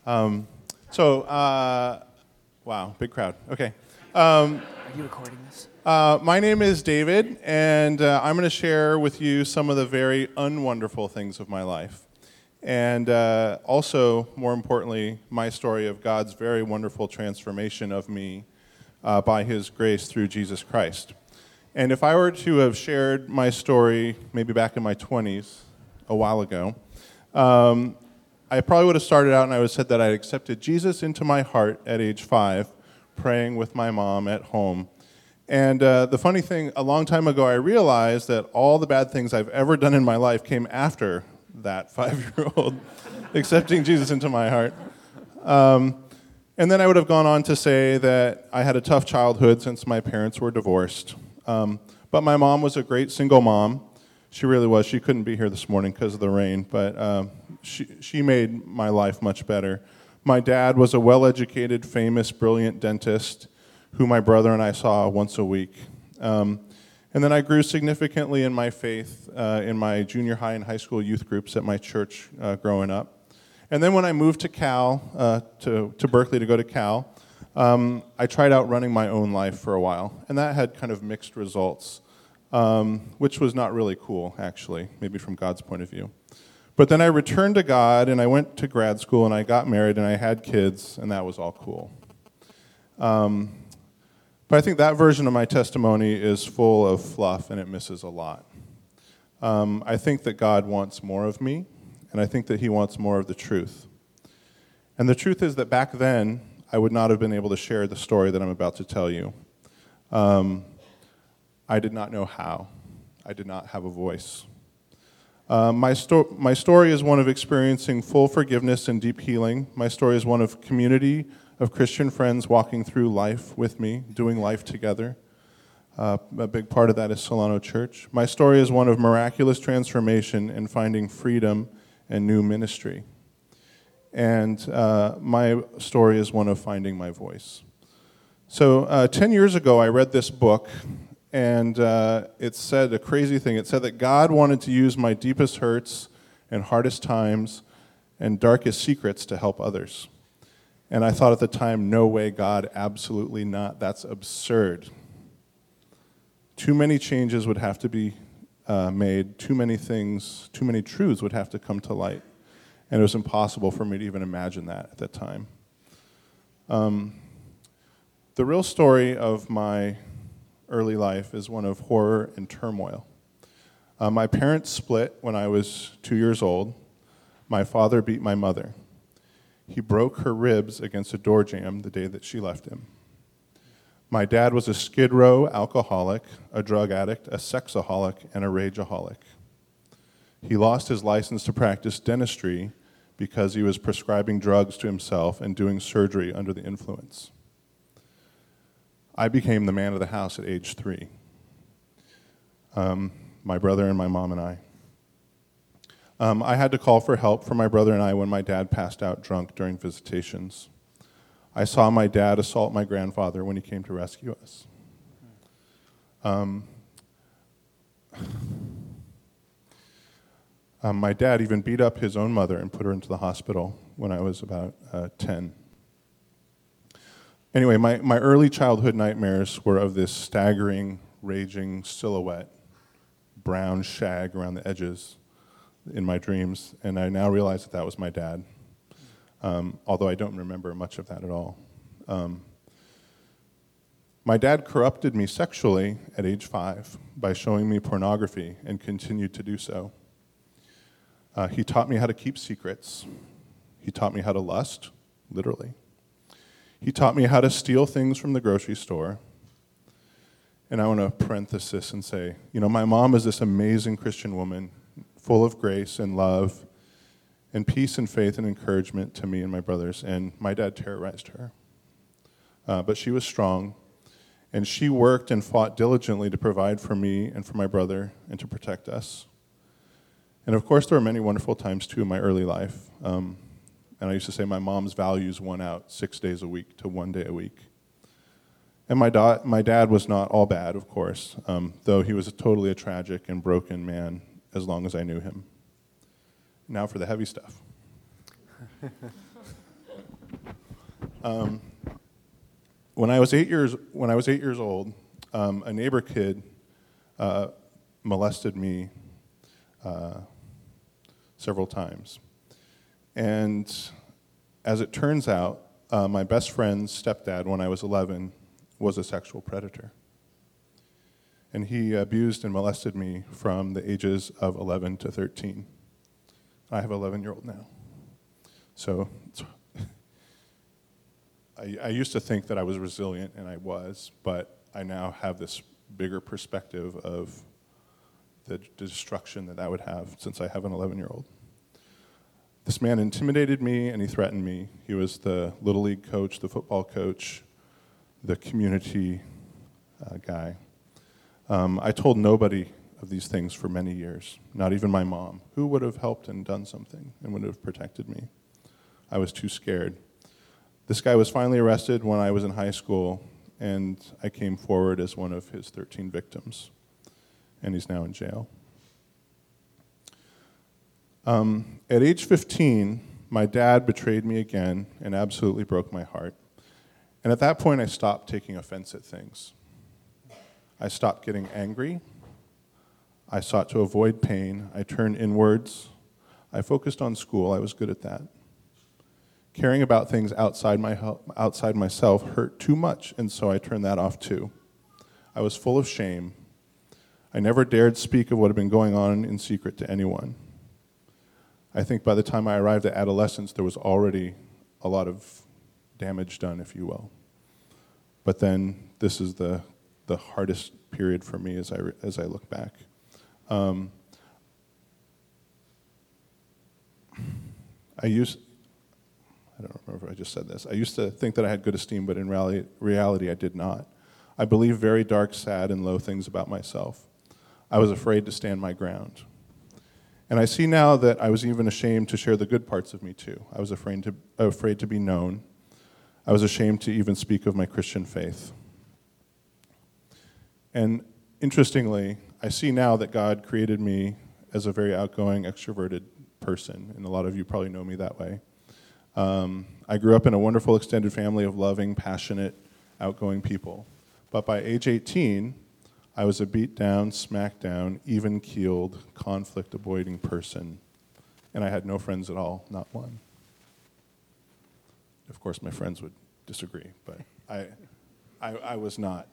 Um, wow, big crowd. Okay. Are you recording this? My name is David, and I'm going to share with you some of the very unwonderful things of my life. And also, more importantly, my story of God's very wonderful transformation of me by His grace through Jesus Christ. And if I were to have shared my story maybe back in my 20s, a while ago, I probably would have started out and I would have said that I accepted Jesus into my heart at age 5, praying with my mom at home. And the funny thing, a long time ago, I realized that all the bad things I've ever done in my life came after that 5-year-old accepting Jesus into my heart. And then I would have gone on to say that I had a tough childhood since my parents were divorced. But my mom was a great single mom. She really was. She couldn't be here this morning because of the rain, but she made my life much better. My dad was a well-educated, famous, brilliant dentist who my brother and I saw once a week. And then I grew significantly in my faith in my junior high and high school youth groups at my church growing up. And then when I moved to Cal, to Berkeley to go to Cal, I tried out running my own life for a while, and that had kind of mixed results, which was not really cool, actually, maybe from God's point of view. But then I returned to God, and I went to grad school, and I got married, and I had kids, and that was all cool. But I think that version of my testimony is full of fluff, and it misses a lot. I think that God wants more of me, and I think that He wants more of the truth. And the truth is that back then, I would not have been able to share the story that I'm about to tell you. I did not know how. I did not have a voice. My story is one of experiencing full forgiveness and deep healing. My story is one of community of Christian friends walking through life with me, doing life together. A big part of that is Solano Church. My story is one of miraculous transformation and finding freedom and new ministry. And my story is one of finding my voice. So 10 years ago, I read this book, and it said a crazy thing. It said that God wanted to use my deepest hurts and hardest times and darkest secrets to help others. And I thought at the time, no way, God, absolutely not. That's absurd. Too many changes would have to be made. Too many things, too many truths would have to come to light. And it was impossible for me to even imagine that at that time. The real story of my early life is one of horror and turmoil. My parents split when I was 2 years old. My father beat my mother. He broke her ribs against a door jamb the day that she left him. My dad was a Skid Row alcoholic, a drug addict, a sexaholic, and a rageaholic. He lost his license to practice dentistry because he was prescribing drugs to himself and doing surgery under the influence. I became the man of the house at age 3. My brother and my mom and I. I had to call for help for my brother and I when my dad passed out drunk during visitations. I saw my dad assault my grandfather when he came to rescue us. My dad even beat up his own mother and put her into the hospital when I was about 10. Anyway, my early childhood nightmares were of this staggering, raging silhouette, brown shag around the edges in my dreams, and I now realize that was my dad, although I don't remember much of that at all. My dad corrupted me sexually at age 5 by showing me pornography and continued to do so. He taught me how to keep secrets. He taught me how to lust, literally. He taught me how to steal things from the grocery store. And I want to parenthesis and say, my mom is this amazing Christian woman, full of grace and love and peace and faith and encouragement to me and my brothers. And my dad terrorized her. But she was strong, and she worked and fought diligently to provide for me and for my brother and to protect us. And of course, there were many wonderful times, too, in my early life. And I used to say my mom's values won out 6 days a week to 1 day a week. And my dad was not all bad, of course, though he was totally a tragic and broken man as long as I knew him. Now for the heavy stuff. When I was 8 years old, a neighbor kid molested me several times. And as it turns out, my best friend's stepdad, when I was 11, was a sexual predator. And he abused and molested me from the ages of 11 to 13. I have an 11-year-old now. So I used to think that I was resilient, and I was, but I now have this bigger perspective of the destruction that would have since I have an 11-year-old. This man intimidated me, and he threatened me. He was the Little League coach, the football coach, the community guy. I told nobody of these things for many years, not even my mom, who would have helped and done something and would have protected me. I was too scared. This guy was finally arrested when I was in high school, and I came forward as one of his 13 victims, and he's now in jail. At age 15, my dad betrayed me again and absolutely broke my heart. And at that point, I stopped taking offense at things. I stopped getting angry. I sought to avoid pain. I turned inwards. I focused on school. I was good at that. Caring about things outside myself hurt too much, and so I turned that off too. I was full of shame. I never dared speak of what had been going on in secret to anyone. I think by the time I arrived at adolescence, there was already a lot of damage done, if you will. But then this is the hardest period for me as I look back. I don't remember if I just said this. I used to think that I had good esteem, but in reality, I did not. I believed very dark, sad, and low things about myself. I was afraid to stand my ground. And I see now that I was even ashamed to share the good parts of me too. I was afraid to be known. I was ashamed to even speak of my Christian faith. And interestingly, I see now that God created me as a very outgoing, extroverted person, and a lot of you probably know me that way. I grew up in a wonderful extended family of loving, passionate, outgoing people. But by age 18, I was a beat-down, smack-down, even-keeled, conflict-avoiding person, and I had no friends at all, not one. Of course, my friends would disagree, but I was not.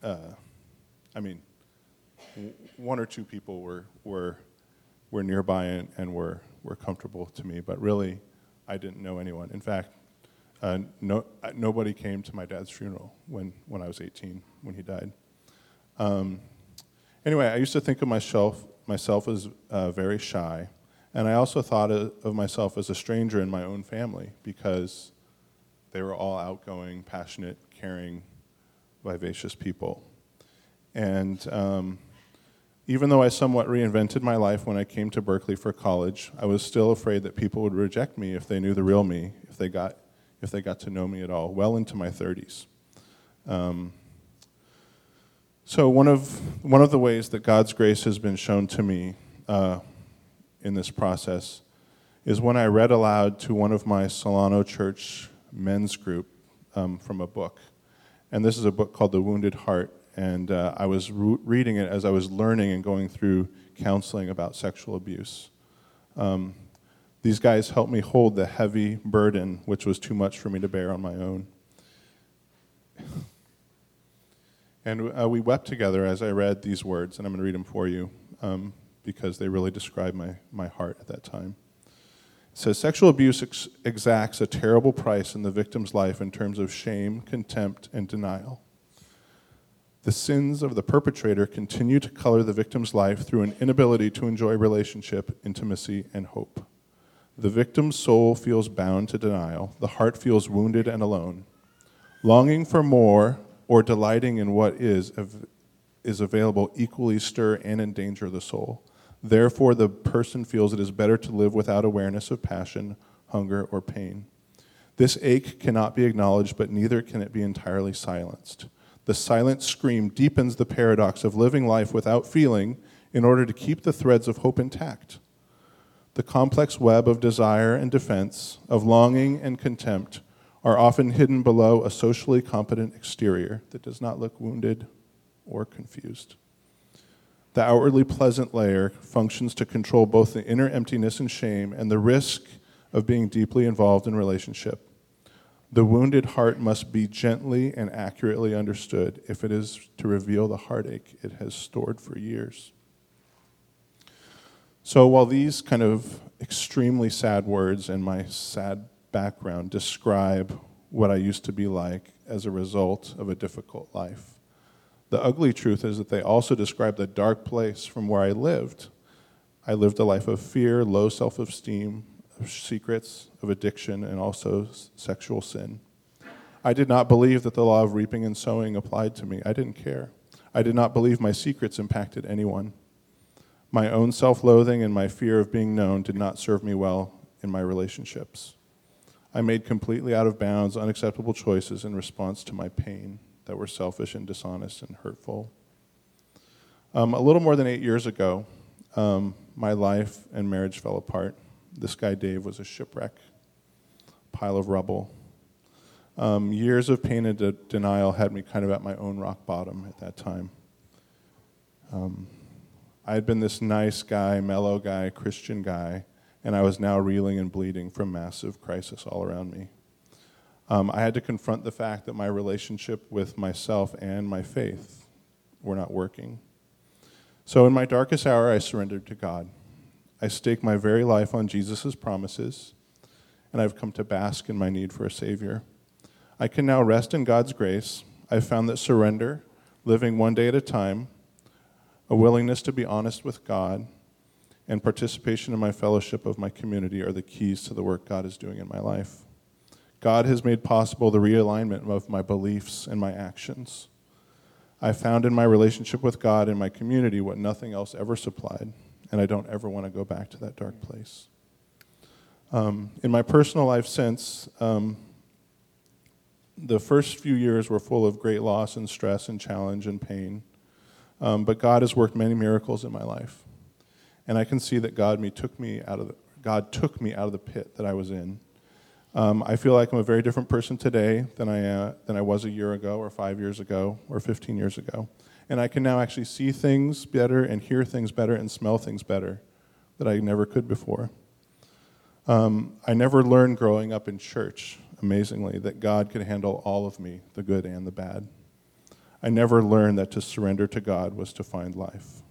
One or two people were nearby and were comfortable to me, but really, I didn't know anyone. In fact, nobody came to my dad's funeral when I was 18, when he died. Anyway, I used to think of myself as very shy, and I also thought of myself as a stranger in my own family because they were all outgoing, passionate, caring, vivacious people. And even though I somewhat reinvented my life when I came to Berkeley for college, I was still afraid that people would reject me if they knew the real me, if they got to know me at all, well into my 30s. So one of the ways that God's grace has been shown to me in this process is when I read aloud to one of my Solano Church men's group from a book. And this is a book called The Wounded Heart. And I was reading it as I was learning and going through counseling about sexual abuse. These guys helped me hold the heavy burden, which was too much for me to bear on my own. And we wept together as I read these words, and I'm going to read them for you because they really describe my heart at that time. It says, sexual abuse exacts a terrible price in the victim's life in terms of shame, contempt, and denial. The sins of the perpetrator continue to color the victim's life through an inability to enjoy relationship, intimacy, and hope. The victim's soul feels bound to denial. The heart feels wounded and alone. Longing for more or delighting in what is available equally stir and endanger the soul. Therefore, the person feels it is better to live without awareness of passion, hunger, or pain. This ache cannot be acknowledged, but neither can it be entirely silenced. The silent scream deepens the paradox of living life without feeling in order to keep the threads of hope intact. The complex web of desire and defense, of longing and contempt, are often hidden below a socially competent exterior that does not look wounded or confused. The outwardly pleasant layer functions to control both the inner emptiness and shame and the risk of being deeply involved in relationship. The wounded heart must be gently and accurately understood if it is to reveal the heartache it has stored for years. So while these kind of extremely sad words and my sad background describe what I used to be like as a result of a difficult life, the ugly truth is that they also describe the dark place from where I lived. I lived a life of fear, low self-esteem, of secrets, of addiction, and also sexual sin. I did not believe that the law of reaping and sowing applied to me. I didn't care. I did not believe my secrets impacted anyone. My own self-loathing and my fear of being known did not serve me well in my relationships. I made completely out of bounds, unacceptable choices in response to my pain that were selfish and dishonest and hurtful. A little more than 8 years ago, my life and marriage fell apart. This guy, Dave, was a shipwreck, pile of rubble. Years of pain and denial had me kind of at my own rock bottom at that time. I had been this nice guy, mellow guy, Christian guy, and I was now reeling and bleeding from massive crisis all around me. I had to confront the fact that my relationship with myself and my faith were not working. So in my darkest hour, I surrendered to God. I staked my very life on Jesus' promises, and I've come to bask in my need for a Savior. I can now rest in God's grace. I've found that surrender, living one day at a time, a willingness to be honest with God, and participation in my fellowship of my community are the keys to the work God is doing in my life. God has made possible the realignment of my beliefs and my actions. I found in my relationship with God and my community what nothing else ever supplied, and I don't ever want to go back to that dark place. In my personal life since, the first few years were full of great loss and stress and challenge and pain, but God has worked many miracles in my life, and I can see that God took me out of the pit that I was in. I feel like I'm a very different person today than I was a year ago or 5 years ago or 15 years ago. And I can now actually see things better and hear things better and smell things better that I never could before. I never learned growing up in church, amazingly, that God could handle all of me, the good and the bad. I never learned that to surrender to God was to find life.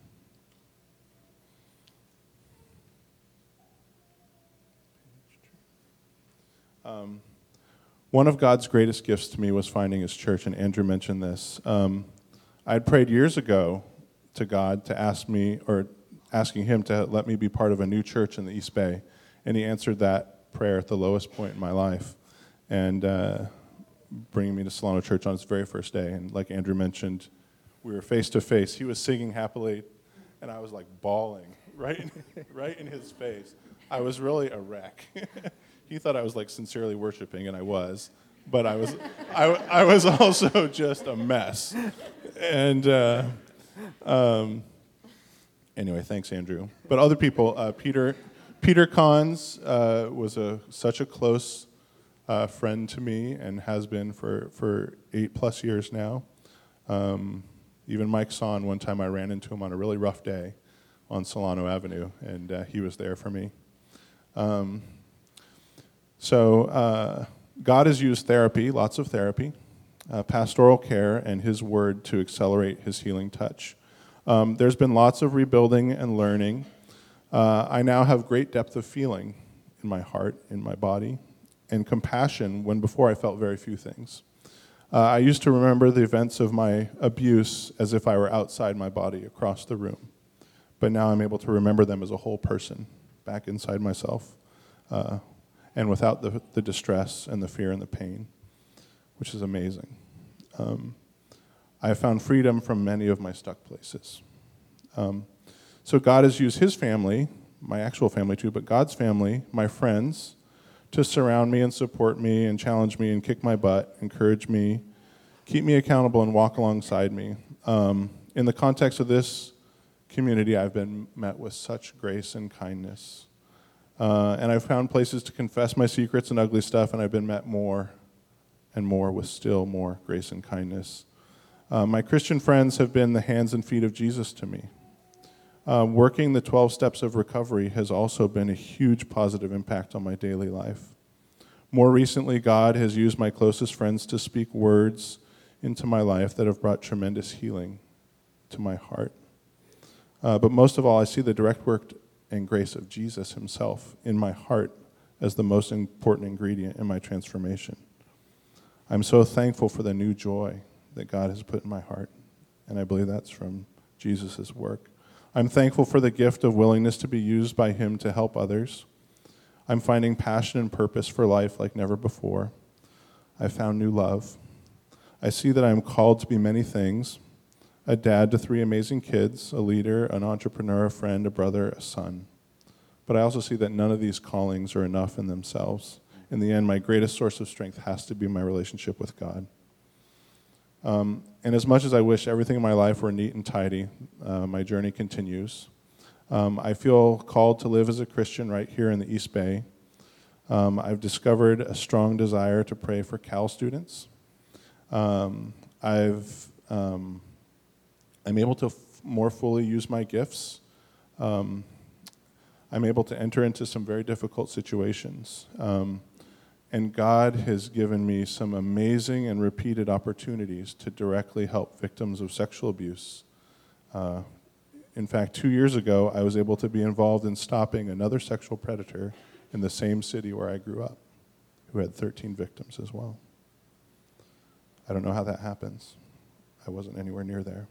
One of God's greatest gifts to me was finding his church, and Andrew mentioned this. I had prayed years ago to God to asking him to let me be part of a new church in the East Bay, and he answered that prayer at the lowest point in my life, and bringing me to Solano Church on its very first day. And like Andrew mentioned, we were face to face. He was singing happily, and I was like bawling right in his face. I was really a wreck. He thought I was like sincerely worshiping, and I was, but I was also just a mess. And anyway, thanks, Andrew. But other people, Peter Cons was such a close friend to me and has been for 8+ years now. Even Mike Son, one time I ran into him on a really rough day on Solano Avenue, and he was there for me. So God has used therapy, lots of therapy, pastoral care, and his word to accelerate his healing touch. There's been lots of rebuilding and learning. I now have great depth of feeling in my heart, in my body, and compassion when before I felt very few things. I used to remember the events of my abuse as if I were outside my body across the room. But now I'm able to remember them as a whole person, back inside myself, and without the distress and the fear and the pain, which is amazing. I have found freedom from many of my stuck places. So God has used his family, my actual family too, but God's family, my friends, to surround me and support me and challenge me and kick my butt, encourage me, keep me accountable and walk alongside me. In the context of this community, I've been met with such grace and kindness. And I've found places to confess my secrets and ugly stuff, and I've been met more and more with still more grace and kindness. My Christian friends have been the hands and feet of Jesus to me. Working the 12 steps of recovery has also been a huge positive impact on my daily life. More recently, God has used my closest friends to speak words into my life that have brought tremendous healing to my heart. But most of all, I see the direct work and grace of Jesus himself in my heart as the most important ingredient in my transformation. I'm so thankful for the new joy that God has put in my heart, and I believe that's from Jesus' work. I'm thankful for the gift of willingness to be used by him to help others. I'm finding passion and purpose for life like never before. I found new love. I see that I am called to be many things: a dad to 3 amazing kids, a leader, an entrepreneur, a friend, a brother, a son. But I also see that none of these callings are enough in themselves. In the end, my greatest source of strength has to be my relationship with God. And as much as I wish everything in my life were neat and tidy, my journey continues. I feel called to live as a Christian right here in the East Bay. I've discovered a strong desire to pray for Cal students. I'm able to more fully use my gifts. I'm able to enter into some very difficult situations. And God has given me some amazing and repeated opportunities to directly help victims of sexual abuse. In fact, 2 years ago, I was able to be involved in stopping another sexual predator in the same city where I grew up, who had 13 victims as well. I don't know how that happens. I wasn't anywhere near there.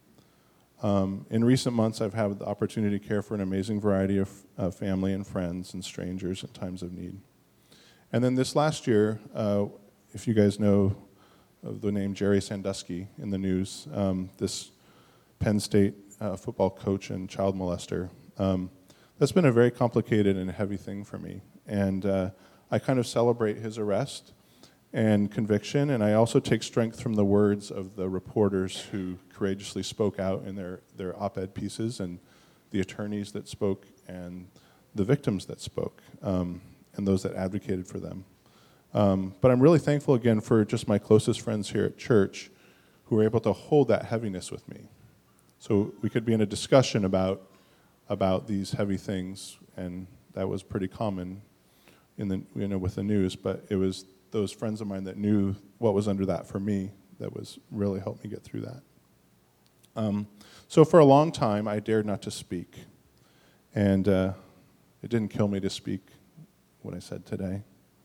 In recent months, I've had the opportunity to care for an amazing variety of family and friends and strangers in times of need. And then this last year, if you guys know of the name Jerry Sandusky in the news, this Penn State football coach and child molester, that's been a very complicated and heavy thing for me. And I kind of celebrate his arrest and conviction, and I also take strength from the words of the reporters who courageously spoke out in their op-ed pieces, and the attorneys that spoke, and the victims that spoke, and those that advocated for them. But I'm really thankful again for just my closest friends here at church who were able to hold that heaviness with me. So we could be in a discussion about these heavy things, and that was pretty common with the news, but it was those friends of mine that knew what was under that for me that was really helped me get through that. So for a long time, I dared not to speak, and it didn't kill me to speak what I said today.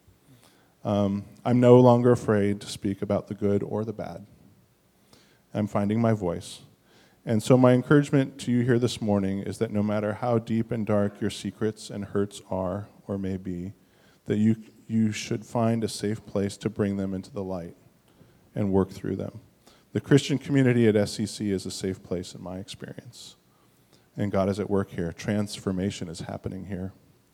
I'm no longer afraid to speak about the good or the bad. I'm finding my voice. And so my encouragement to you here this morning is that no matter how deep and dark your secrets and hurts are or may be, that you should find a safe place to bring them into the light and work through them. The Christian community at SCC is a safe place in my experience. And God is at work here. Transformation is happening here.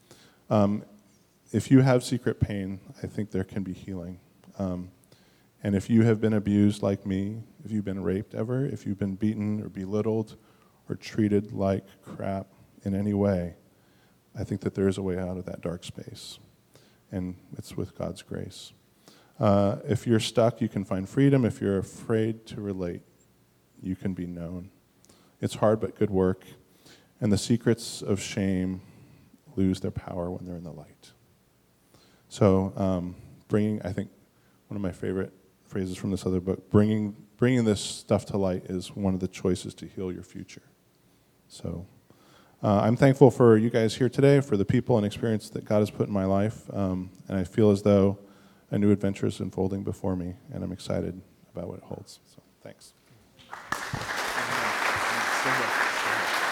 If you have secret pain, I think there can be healing. And if you have been abused like me, if you've been raped ever, if you've been beaten or belittled or treated like crap in any way, I think that there is a way out of that dark space. And it's with God's grace. If you're stuck, you can find freedom. If you're afraid to relate, you can be known. It's hard but good work. And the secrets of shame lose their power when they're in the light. So I think one of my favorite phrases from this other book, bringing this stuff to light is one of the choices to heal your future. So I'm thankful for you guys here today, for the people and experience that God has put in my life, and I feel as though a new adventure is unfolding before me, and I'm excited about what it holds. So thanks.